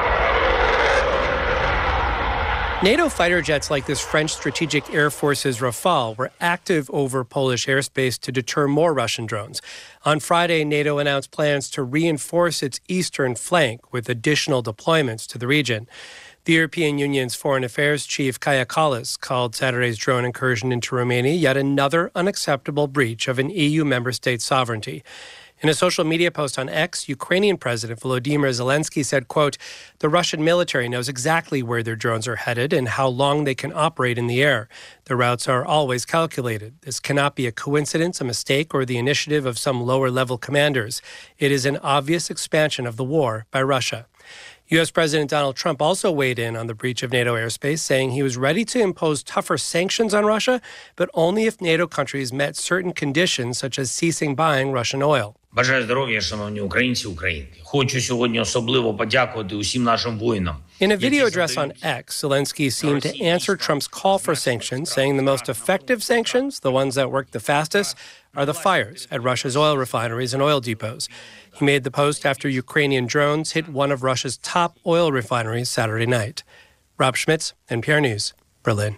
NATO fighter jets like this French Strategic Air Force's Rafale were active over Polish airspace to deter more Russian drones. On Friday, NATO announced plans to reinforce its eastern flank with additional deployments to the region. The European Union's Foreign Affairs Chief Kaja Kallas called Saturday's drone incursion into Romania yet another unacceptable breach of an E U member state's sovereignty. In a social media post on X, Ukrainian President Volodymyr Zelensky said, quote, the Russian military knows exactly where their drones are headed and how long they can operate in the air. The routes are always calculated. This cannot be a coincidence, a mistake, or the initiative of some lower-level commanders. It is an obvious expansion of the war by Russia. U S. President Donald Trump also weighed in on the breach of NATO airspace, saying he was ready to impose tougher sanctions on Russia, but only if NATO countries met certain conditions, such as ceasing buying Russian oil. Бажаю здоров'я, шановні українці, українки. Хочу сьогодні особливо подякувати усім нашим воїнам. In a video address on X, Zelensky seemed to answer Trump's call for sanctions, saying the most effective sanctions, the ones that work the fastest, are the fires at Russia's oil refineries and oil depots. He made the post after Ukrainian drones hit one of Russia's top oil refineries Saturday night. Rob Schmitz, N P R News, Berlin.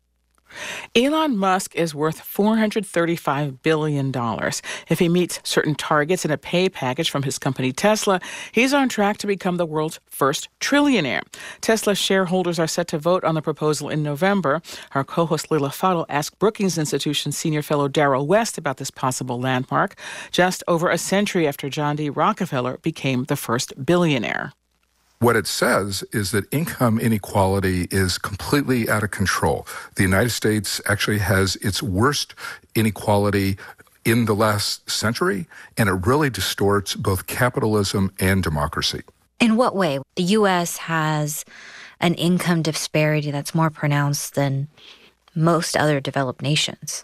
Elon Musk is worth four hundred thirty-five billion dollars. If he meets certain targets in a pay package from his company Tesla, he's on track to become the world's first trillionaire. Tesla shareholders are set to vote on the proposal in November. Our co-host Leila Fadel asked Brookings Institution senior fellow Darrell West about this possible landmark, just over a century after John D. Rockefeller became the first billionaire. What it says is that income inequality is completely out of control. The United States actually has its worst inequality in the last century, and it really distorts both capitalism and democracy. In what way? The U S has an income disparity that's more pronounced than most other developed nations.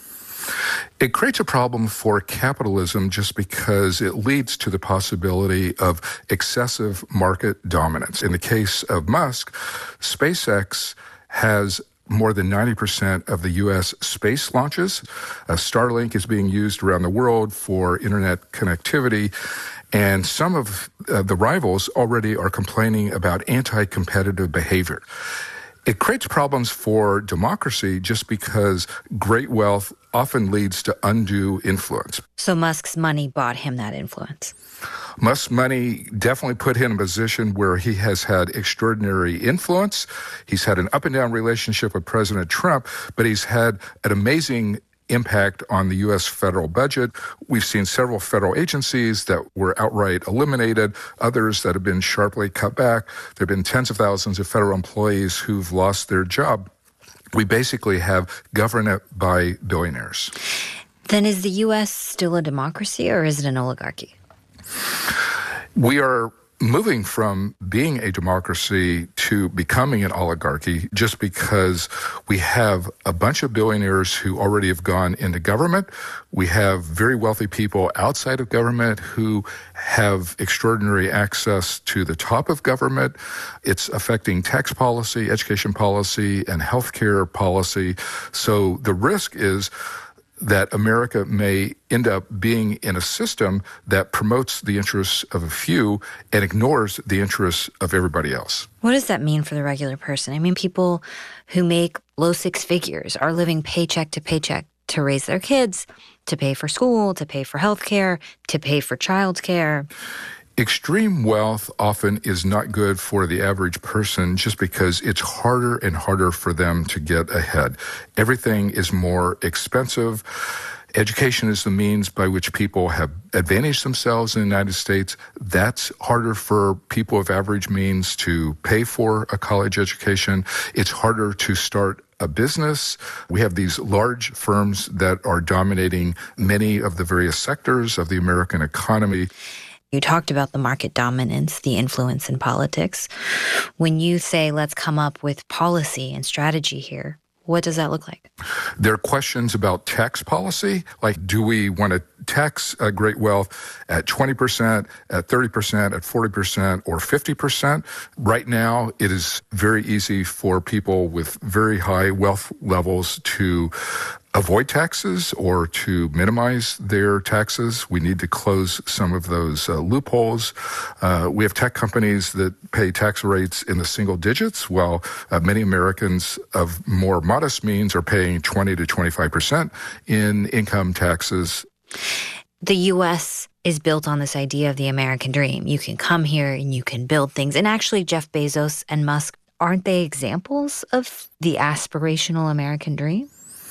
It creates a problem for capitalism just because it leads to the possibility of excessive market dominance. In the case of Musk, SpaceX has more than ninety percent of the U S space launches. Uh, Starlink is being used around the world for internet connectivity. And some of uh, the rivals already are complaining about anti-competitive behavior. It creates problems for democracy just because great wealth often leads to undue influence. So Musk's money bought him that influence. Musk's money definitely put him in a position where he has had extraordinary influence. He's had an up and down relationship with President Trump, but he's had an amazing impact on the U S federal budget. We've seen several federal agencies that were outright eliminated, others that have been sharply cut back. There have been tens of thousands of federal employees who've lost their job. We basically have government by billionaires. Then is the U S still a democracy or is it an oligarchy? We are moving from being a democracy to becoming an oligarchy just because we have a bunch of billionaires who already have gone into government. We have very wealthy people outside of government who have extraordinary access to the top of government. It's affecting tax policy, education policy, and healthcare policy. So the risk is that America may end up being in a system that promotes the interests of a few and ignores the interests of everybody else. What does that mean for the regular person? I mean, people who make low six figures are living paycheck to paycheck to raise their kids, to pay for school, to pay for health care, to pay for childcare. Extreme wealth often is not good for the average person just because it's harder and harder for them to get ahead. Everything is more expensive. Education is the means by which people have advantaged themselves in the United States. That's harder for people of average means to pay for a college education. It's harder to start a business. We have these large firms that are dominating many of the various sectors of the American economy. You talked about the market dominance, the influence in politics. When you say, let's come up with policy and strategy here, what does that look like? There are questions about tax policy, like do we want to tax uh, great wealth at twenty percent, at thirty percent, at forty percent, or fifty percent? Right now, it is very easy for people with very high wealth levels to avoid taxes or to minimize their taxes. We need to close some of those uh, loopholes. Uh, we have tech companies that pay tax rates in the single digits, while uh, many Americans of more modest means are paying twenty to twenty-five percent in income taxes. The U S is built on this idea of the American dream. You can come here and you can build things. And actually, Jeff Bezos and Musk, aren't they examples of the aspirational American dream?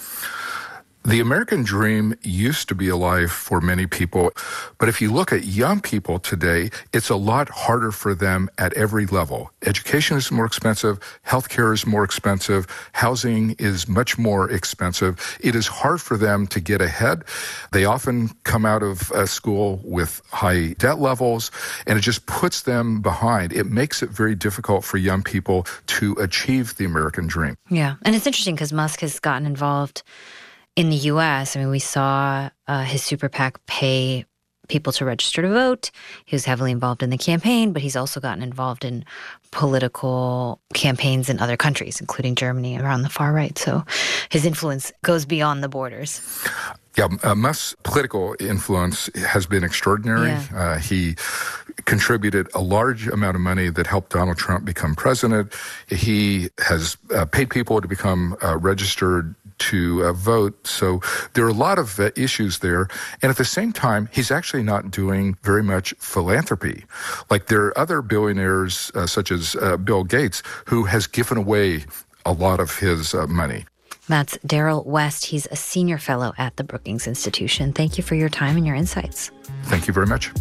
The American dream used to be alive for many people, but if you look at young people today, it's a lot harder for them at every level. Education is more expensive, healthcare is more expensive, housing is much more expensive. It is hard for them to get ahead. They often come out of uh, school with high debt levels, and it just puts them behind. It makes it very difficult for young people to achieve the American dream. Yeah, and it's interesting because Musk has gotten involved in the U S. I mean, we saw uh, his super PAC pay people to register to vote. He was heavily involved in the campaign, but he's also gotten involved in political campaigns in other countries, including Germany, around the far right. So his influence goes beyond the borders. Yeah, uh, Musk's political influence has been extraordinary. Yeah. Uh, he contributed a large amount of money that helped Donald Trump become president. He has uh, paid people to become uh, registered to uh, vote. So there are a lot of uh, issues there. And at the same time, he's actually not doing very much philanthropy. Like there are other billionaires, uh, such as uh, Bill Gates, who has given away a lot of his uh, money. That's Daryl West. He's a senior fellow at the Brookings Institution. Thank you for your time and your insights. Thank you very much.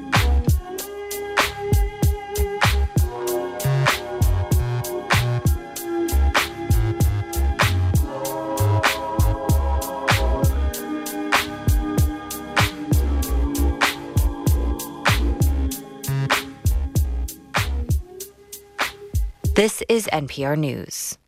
This is N P R News.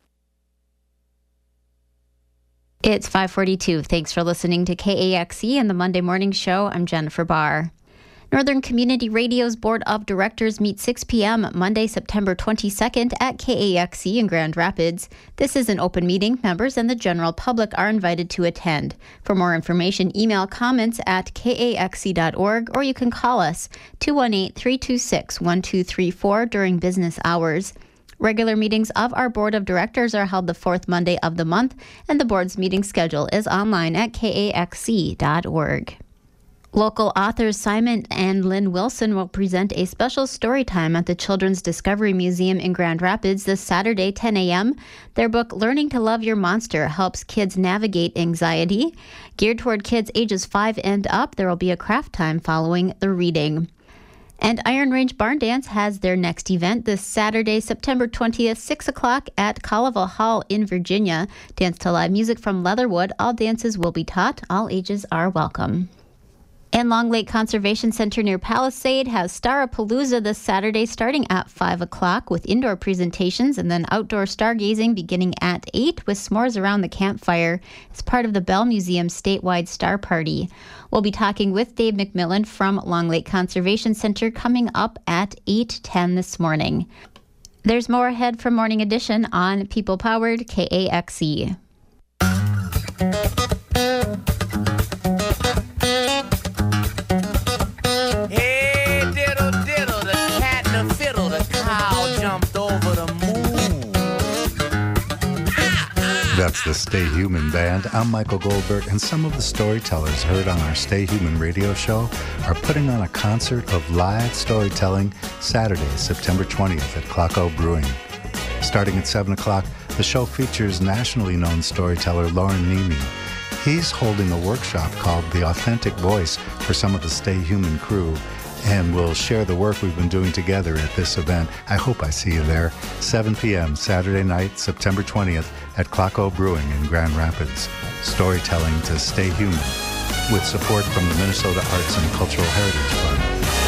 It's five forty-two. Thanks for listening to K A X E and the Monday Morning Show. I'm Jennifer Barr. Northern Community Radio's Board of Directors meet six p.m. Monday, September twenty-second at K A X E in Grand Rapids. This is an open meeting. Members and the general public are invited to attend. For more information, email comments at k a x e dot org or you can call us two one eight, three two six, one two three four during business hours. Regular meetings of our Board of Directors are held the fourth Monday of the month, and the board's meeting schedule is online at k a x e dot org. Local authors Simon and Lynn Wilson will present a special story time at the Children's Discovery Museum in Grand Rapids this Saturday, ten a.m. Their book, Learning to Love Your Monster, helps kids navigate anxiety. Geared toward kids ages five and up, there will be a craft time following the reading. And Iron Range Barn Dance has their next event this Saturday, September twentieth, six o'clock at Collival Hall in Virginia. Dance to live music from Leatherwood. All dances will be taught. All ages are welcome. And Long Lake Conservation Center near Palisade has Starapalooza this Saturday starting at five o'clock with indoor presentations and then outdoor stargazing beginning at eight with s'mores around the campfire. It's part of the Bell Museum's statewide Star Party. We'll be talking with Dave McMillan from Long Lake Conservation Center coming up at eight ten this morning. There's more ahead from Morning Edition on People-Powered K A X E. The That's the Stay Human Band. I'm Michael Goldberg, and some of the storytellers heard on our Stay Human radio show are putting on a concert of live storytelling Saturday, September twentieth at Clocko Brewing. Starting at seven o'clock, the show features nationally known storyteller Lauren Nemi. He's holding a workshop called The Authentic Voice for some of the Stay Human crew, and we'll share the work we've been doing together at this event. I hope I see you there. seven p.m. Saturday night, September twentieth at Clocko Brewing in Grand Rapids. Storytelling to stay human, with support from the Minnesota Arts and Cultural Heritage Fund.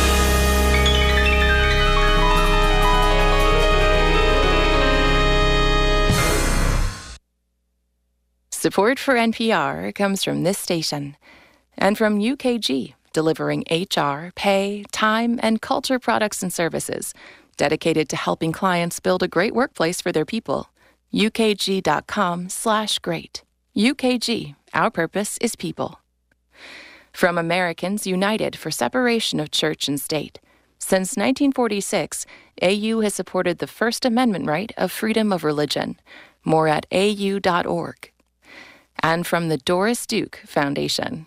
Support for N P R comes from this station and from U K G, delivering H R, pay, time, and culture products and services dedicated to helping clients build a great workplace for their people. U K G dot com slash great. U K G, our purpose is people. From Americans United for Separation of Church and State. Since nineteen forty-six, A U has supported the First Amendment right of freedom of religion. More at A U dot org. And from the Doris Duke Foundation.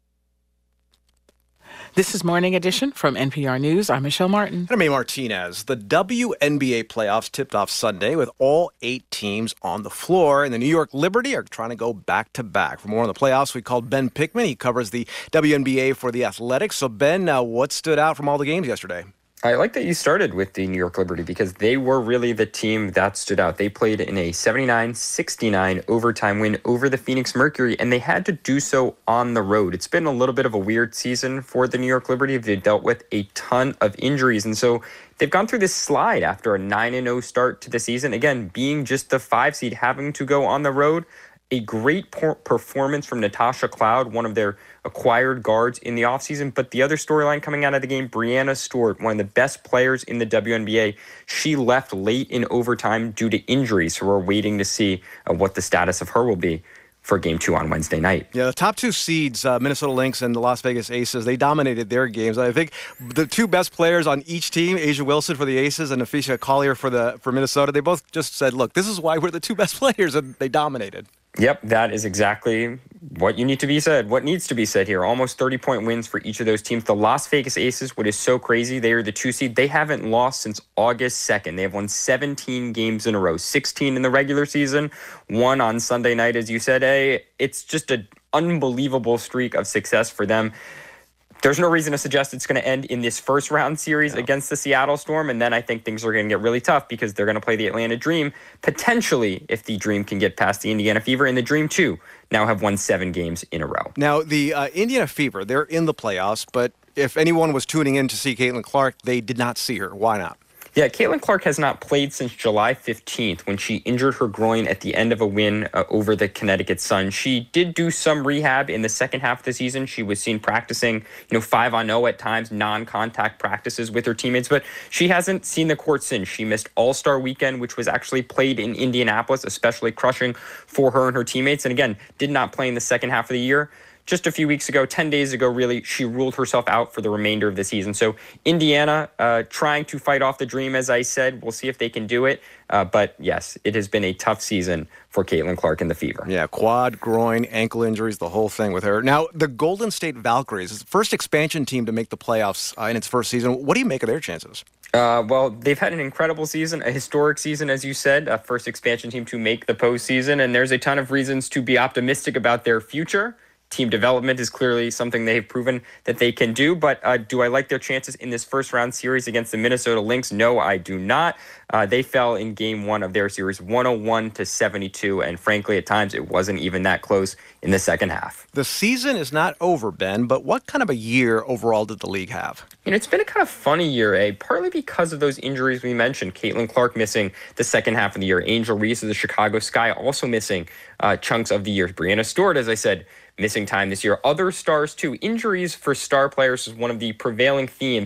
This is Morning Edition from N P R News. I'm Michelle Martin. And I'm A. Martinez. The W N B A playoffs tipped off Sunday with all eight teams on the floor. And the New York Liberty are trying to go back-to-back. For more on the playoffs, we called Ben Pickman. He covers the W N B A for The Athletic. So, Ben, uh, what stood out from all the games yesterday? I like that you started with the New York Liberty because they were really the team that stood out. They played in a seventy-nine sixty-nine overtime win over the Phoenix Mercury, and they had to do so on the road. It's been a little bit of a weird season for the New York Liberty. They've dealt with a ton of injuries, and so they've gone through this slide after a nine and oh start to the season. Again, being just the five seed, having to go on the road. A great por- performance from Natasha Cloud, one of their acquired guards in the offseason. But the other storyline coming out of the game, Brianna Stewart, one of the best players in the W N B A, she left late in overtime due to injuries. So we're waiting to see uh, what the status of her will be for game two on Wednesday night. Yeah, the top two seeds, uh, Minnesota Lynx and the Las Vegas Aces, they dominated their games. I think the two best players on each team, Asia Wilson for the Aces and Napheesa Collier for the for Minnesota, they both just said, look, this is why we're the two best players, and they dominated. Yep, that is exactly what you need to be said, what needs to be said here. Almost thirty-point wins for each of those teams. The Las Vegas Aces, what is so crazy, they are the two seed. They haven't lost since August second. They have won seventeen games in a row, sixteen in the regular season, one on Sunday night, as you said. Hey, it's just an unbelievable streak of success for them. There's no reason to suggest it's going to end in this first round series no. against the Seattle Storm. And then I think things are going to get really tough because they're going to play the Atlanta Dream, potentially if the Dream can get past the Indiana Fever. And the Dream, too, now have won seven games in a row. Now, the uh, Indiana Fever, they're in the playoffs. But if anyone was tuning in to see Caitlin Clark, they did not see her. Why not? Yeah, Caitlin Clark has not played since July fifteenth when she injured her groin at the end of a win uh, over the Connecticut Sun. She did do some rehab in the second half of the season. She was seen practicing, you know, five on oh at times, non-contact practices with her teammates, but she hasn't seen the court since. She missed All-Star Weekend, which was actually played in Indianapolis, especially crushing for her and her teammates, and again, did not play in the second half of the year. Just a few weeks ago, ten days ago, really, she ruled herself out for the remainder of the season. So Indiana uh, trying to fight off the Dream, as I said. We'll see if they can do it. Uh, but yes, it has been a tough season for Caitlin Clark and the Fever. Yeah, quad, groin, ankle injuries, the whole thing with her. Now, the Golden State Valkyries is the first expansion team to make the playoffs uh, in its first season. What do you make of their chances? Uh, well, they've had an incredible season, a historic season, as you said, a first expansion team to make the postseason. And there's a ton of reasons to be optimistic about their future. Team development is clearly something they've proven that they can do. But uh, do I like their chances in this first round series against the Minnesota Lynx? No, I do not. Uh, they fell in game one of their series, one oh one to seventy-two. And frankly, at times, it wasn't even that close in the second half. The season is not over, Ben, but what kind of a year overall did the league have? You know, it's been a kind of funny year, eh? Partly because of those injuries we mentioned. Caitlin Clark missing the second half of the year. Angel Reese of the Chicago Sky also missing uh, chunks of the year. Brianna Stewart, as I said, missing time this year. Other stars, too. Injuries for star players is one of the prevailing themes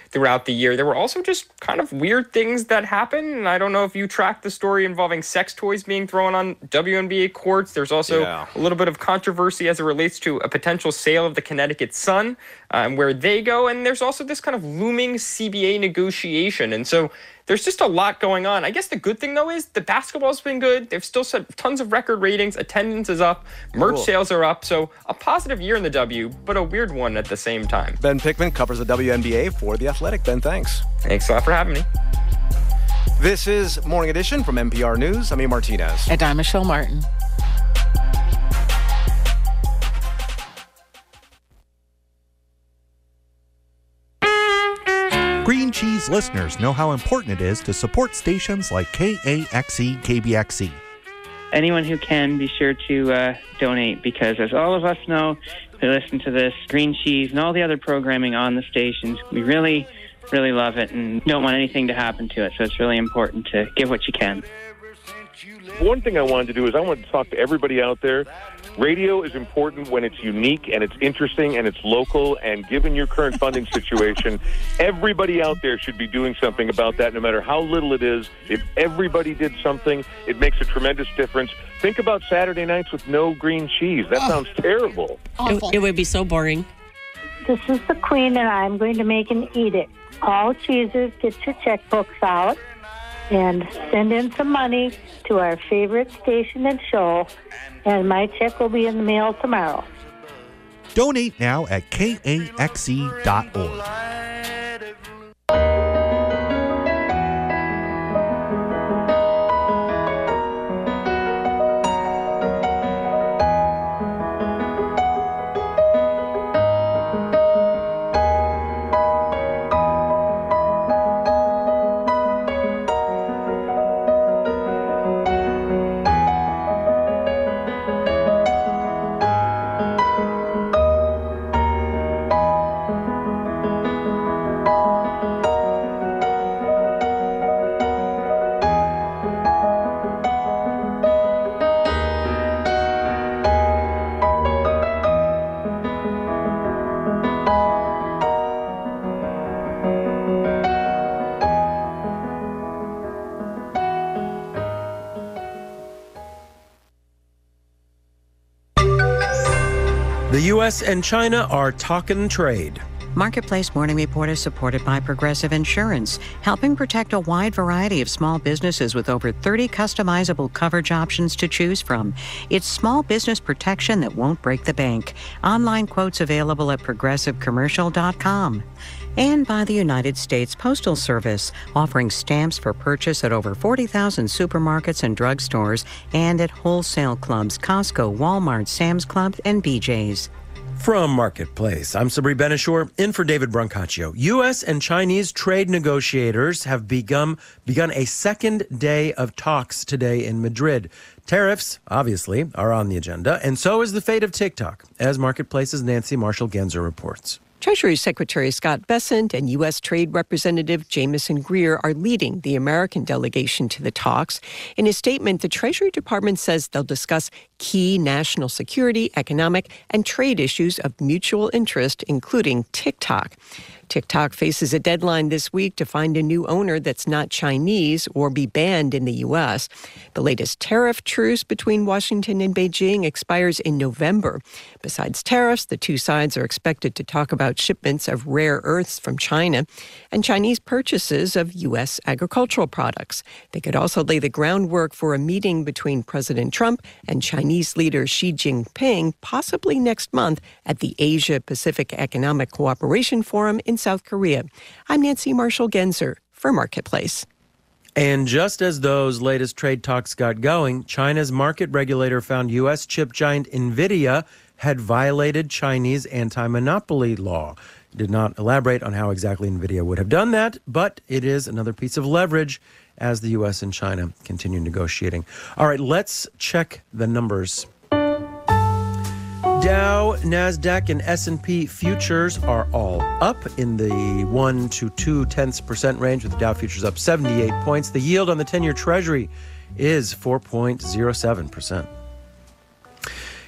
throughout the year. There were also just kind of weird things that happened. And I don't know if you tracked the story involving sex toys being thrown on W N B A courts. There's also yeah. a little bit of controversy as it relates to a potential sale of the Connecticut Sun uh, and where they go. And there's also this kind of looming C B A negotiation. And so there's just a lot going on. I guess the good thing, though, is the basketball's been good. They've still set tons of record ratings. Attendance is up. Merch cool. sales are up. So a positive year in the W, but a weird one at the same time. Ben Pickman covers the W N B A for The Athletic. Ben, thanks. Thanks a lot for having me. This is Morning Edition from N P R News. I'm Ian Martinez. And I'm Michelle Martin. Green Cheese listeners know how important it is to support stations like K A X E, K B X E. Anyone who can, be sure to uh, donate, because as all of us know who listen to this, Green Cheese and all the other programming on the stations, we really, really love it and don't want anything to happen to it. So it's really important to give what you can. One thing I wanted to do is I wanted to talk to everybody out there. Radio is important when it's unique and it's interesting and it's local, and given your current funding situation, everybody out there should be doing something about that, no matter how little it is. If everybody did something, it makes a tremendous difference. Think about Saturday nights with no green cheese. That oh. sounds terrible. It, it would be so boring. This is the Queen, and I'm going to make an edict. All cheeses, get your checkbooks out and send in some money to our favorite station and show, and my check will be in the mail tomorrow. Donate now at K A X E dot org. The U S and China are talking trade. Marketplace Morning Report is supported by Progressive Insurance, helping protect a wide variety of small businesses with over thirty customizable coverage options to choose from. It's small business protection that won't break the bank. Online quotes available at progressive commercial dot com. And by the United States Postal Service, offering stamps for purchase at over forty thousand supermarkets and drugstores and at wholesale clubs, Costco, Walmart, Sam's Club, and B J's. From Marketplace, I'm Sabri Benishore, in for David Brancaccio. U S and Chinese trade negotiators have begun, begun a second day of talks today in Madrid. Tariffs, obviously, are on the agenda, and so is the fate of TikTok, as Marketplace's Nancy Marshall-Genzer reports. Treasury Secretary Scott Bessent and U S. Trade Representative Jamieson Greer are leading the American delegation to the talks. In a statement, the Treasury Department says they'll discuss key national security, economic, and trade issues of mutual interest, including TikTok. TikTok faces a deadline this week to find a new owner that's not Chinese or be banned in the U S. The latest tariff truce between Washington and Beijing expires in November. Besides tariffs, the two sides are expected to talk about shipments of rare earths from China and Chinese purchases of U S agricultural products. They could also lay the groundwork for a meeting between President Trump and Chinese leader Xi Jinping, possibly next month at the Asia-Pacific Economic Cooperation Forum in South Korea. I'm Nancy Marshall-Genzer for Marketplace. And just as those latest trade talks got going, China's market regulator found U S chip giant NVIDIA had violated Chinese anti-monopoly law. It did not elaborate on how exactly NVIDIA would have done that, but it is another piece of leverage as the U S and China continue negotiating. All right, let's check the numbers. Dow, NASDAQ, and S and P futures are all up in the one to two tenths percent range, with the Dow futures up seventy-eight points. The yield on the ten-year Treasury is four point oh seven percent.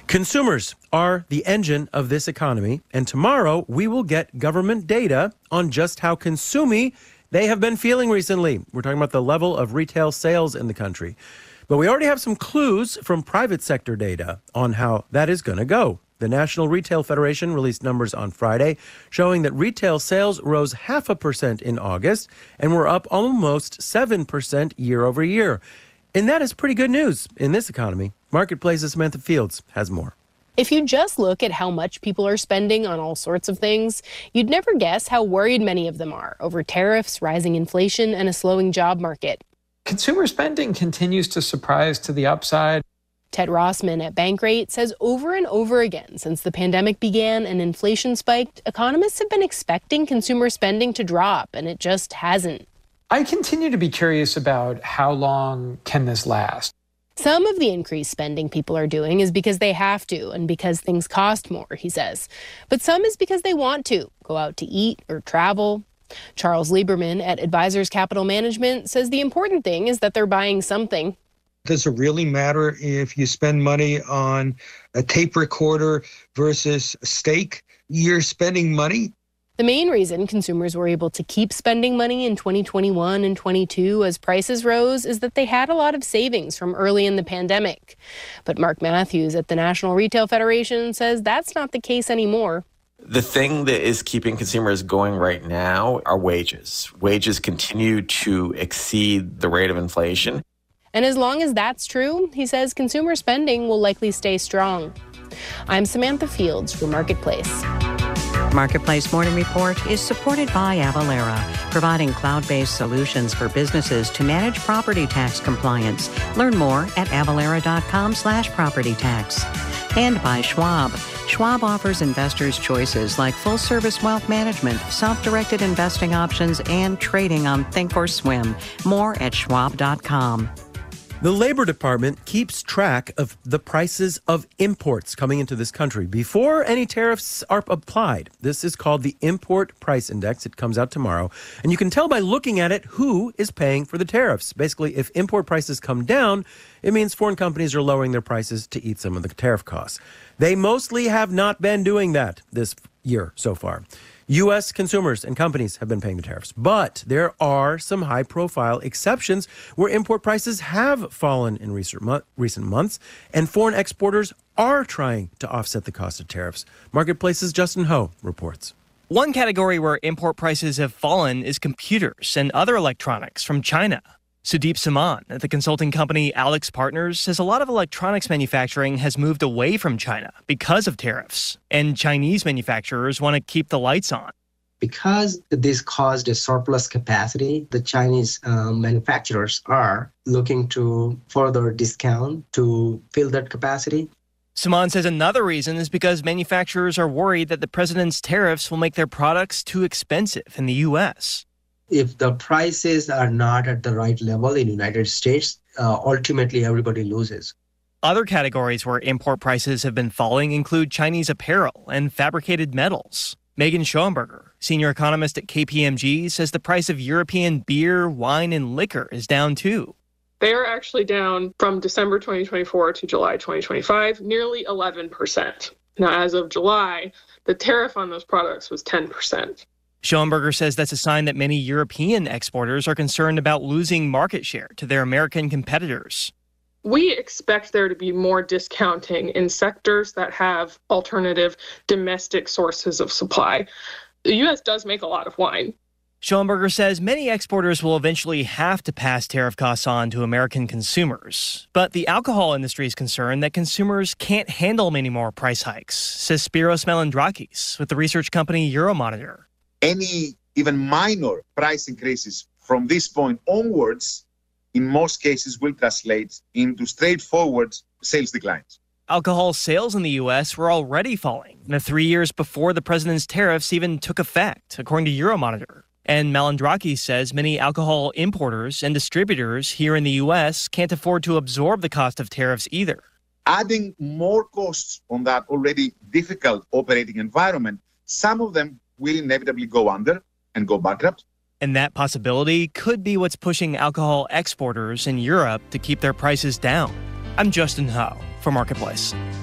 Consumers are the engine of this economy, and tomorrow we will get government data on just how consumey they have been feeling recently. We're talking about the level of retail sales in the country. But we already have some clues from private sector data on how that is going to go. The National Retail Federation released numbers on Friday showing that retail sales rose half a percent in August and were up almost seven percent year over year. And that is pretty good news in this economy. Marketplace's Samantha Fields has more. If you just look at how much people are spending on all sorts of things, you'd never guess how worried many of them are over tariffs, rising inflation, and a slowing job market. Consumer spending continues to surprise to the upside. Ted Rossman at Bankrate says over and over again since the pandemic began and inflation spiked, economists have been expecting consumer spending to drop, and it just hasn't. I continue to be curious about how long can this last. Some of the increased spending people are doing is because they have to and because things cost more, he says. But some is because they want to go out to eat or travel. Charles Lieberman at Advisors Capital Management says the important thing is that they're buying something. Does it really matter if you spend money on a tape recorder versus a steak? You're spending money. The main reason consumers were able to keep spending money in twenty twenty-one and twenty-two as prices rose is that they had a lot of savings from early in the pandemic. But Mark Matthews at the National Retail Federation says that's not the case anymore. The thing that is keeping consumers going right now are wages. Wages continue to exceed the rate of inflation. And as long as that's true, he says consumer spending will likely stay strong. I'm Samantha Fields for Marketplace. Marketplace Morning Report is supported by Avalara, providing cloud-based solutions for businesses to manage property tax compliance. Learn more at avalara.com slash property tax. And by Schwab. Schwab offers investors choices like full-service wealth management, self-directed investing options, and trading on Thinkorswim. More at schwab dot com. The Labor Department keeps track of the prices of imports coming into this country before any tariffs are applied. This is called the Import Price Index. It comes out tomorrow. And you can tell by looking at it who is paying for the tariffs. Basically, if import prices come down, it means foreign companies are lowering their prices to eat some of the tariff costs. They mostly have not been doing that this year so far. U S consumers and companies have been paying the tariffs, but there are some high-profile exceptions where import prices have fallen in recent, mo- recent months, and foreign exporters are trying to offset the cost of tariffs. Marketplace's Justin Ho reports. One category where import prices have fallen is computers and other electronics from China. Sudeep Saman at the consulting company Alex Partners says a lot of electronics manufacturing has moved away from China because of tariffs, and Chinese manufacturers want to keep the lights on. Because this caused a surplus capacity, the Chinese uh, manufacturers are looking to further discount to fill that capacity. Saman says another reason is because manufacturers are worried that the president's tariffs will make their products too expensive in the U S. If the prices are not at the right level in the United States, uh, ultimately everybody loses. Other categories where import prices have been falling include Chinese apparel and fabricated metals. Megan Schoenberger, senior economist at K P M G, says the price of European beer, wine, and liquor is down too. They are actually down from December twenty twenty-four to July twenty twenty-five, nearly eleven percent. Now, as of July, the tariff on those products was ten percent. Schoenberger says that's a sign that many European exporters are concerned about losing market share to their American competitors. We expect there to be more discounting in sectors that have alternative domestic sources of supply. The U S does make a lot of wine. Schoenberger says many exporters will eventually have to pass tariff costs on to American consumers. But the alcohol industry is concerned that consumers can't handle many more price hikes, says Spiros Melandrakis with the research company Euromonitor. Any even minor price increases from this point onwards, in most cases, will translate into straightforward sales declines. Alcohol sales in the U S were already falling in the three years before the president's tariffs even took effect, according to Euromonitor. And Malandrakis says many alcohol importers and distributors here in the U S can't afford to absorb the cost of tariffs either. Adding more costs on that already difficult operating environment, some of them will inevitably go under and go bankrupt. And that possibility could be what's pushing alcohol exporters in Europe to keep their prices down. I'm Justin Ho for Marketplace.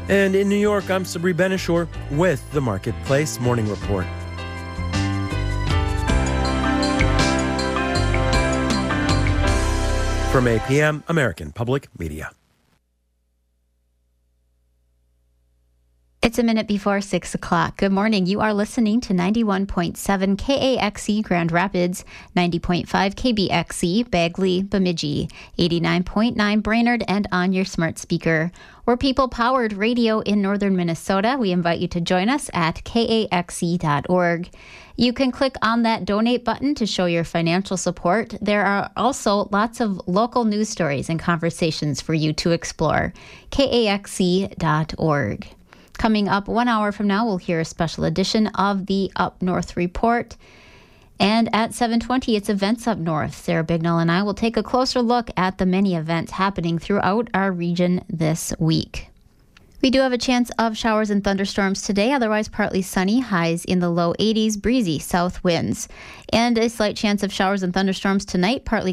And in New York, I'm Sabri Benishore with the Marketplace Morning Report. From A P M, American Public Media. It's a minute before six o'clock. Good morning. You are listening to ninety-one point seven K A X E Grand Rapids, ninety point five K B X E Bagley, Bemidji, eighty-nine point nine Brainerd, and on your smart speaker. We're people-powered radio in northern Minnesota. We invite you to join us at K A X E dot org. You can click on that donate button to show your financial support. There are also lots of local news stories and conversations for you to explore. K A X E dot org. Coming up one hour from now, we'll hear a special edition of the Up North Report. And at seven twenty, it's Events Up North. Sarah Bignell and I will take a closer look at the many events happening throughout our region this week. We do have a chance of showers and thunderstorms today, otherwise partly sunny, highs in the low eighties, breezy south winds. And a slight chance of showers and thunderstorms tonight, partly